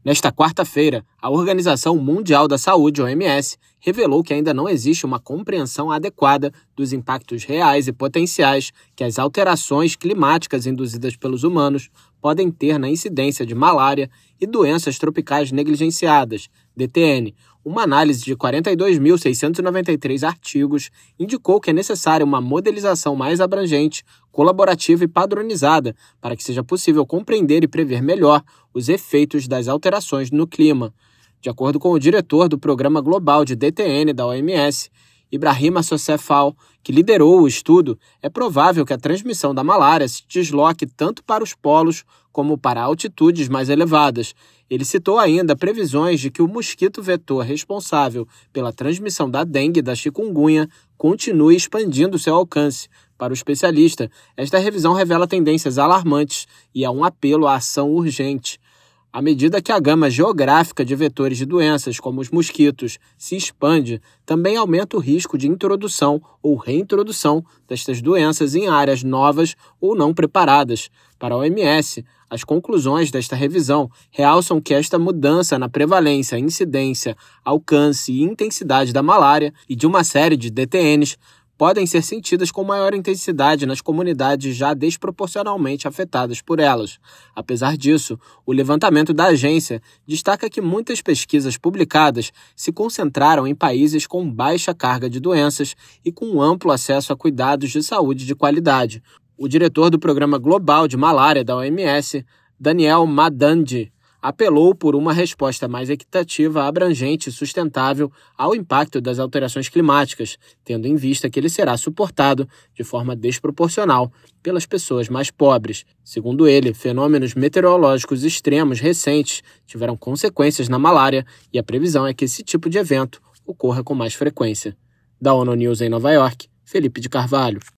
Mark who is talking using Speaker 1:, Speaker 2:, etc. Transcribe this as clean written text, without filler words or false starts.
Speaker 1: Nesta quarta-feira, a Organização Mundial da Saúde, OMS, revelou que ainda não existe uma compreensão adequada dos impactos reais e potenciais que as alterações climáticas induzidas pelos humanos podem ter na incidência de malária e doenças tropicais negligenciadas, DTN. Uma análise de 42.693 artigos indicou que é necessária uma modelização mais abrangente, colaborativa e padronizada para que seja possível compreender e prever melhor os efeitos das alterações no clima. De acordo com o diretor do Programa Global de DTN da OMS, Ibrahima Socefal, que liderou o estudo, é provável que a transmissão da malária se desloque tanto para os polos como para altitudes mais elevadas. Ele citou ainda previsões de que o mosquito vetor responsável pela transmissão da dengue e da chikungunya continue expandindo seu alcance. Para o especialista, esta revisão revela tendências alarmantes e é um apelo à ação urgente. À medida que a gama geográfica de vetores de doenças, como os mosquitos, se expande, também aumenta o risco de introdução ou reintrodução destas doenças em áreas novas ou não preparadas. Para a OMS, as conclusões desta revisão realçam que esta mudança na prevalência, incidência, alcance e intensidade da malária e de uma série de DTNs podem ser sentidas com maior intensidade nas comunidades já desproporcionalmente afetadas por elas. Apesar disso, o levantamento da agência destaca que muitas pesquisas publicadas se concentraram em países com baixa carga de doenças e com amplo acesso a cuidados de saúde de qualidade. O diretor do Programa Global de Malária da OMS, Daniel Madandi, apelou por uma resposta mais equitativa, abrangente e sustentável ao impacto das alterações climáticas, tendo em vista que ele será suportado de forma desproporcional pelas pessoas mais pobres. Segundo ele, fenômenos meteorológicos extremos recentes tiveram consequências na malária e a previsão é que esse tipo de evento ocorra com mais frequência. Da ONU News em Nova York, Felipe de Carvalho.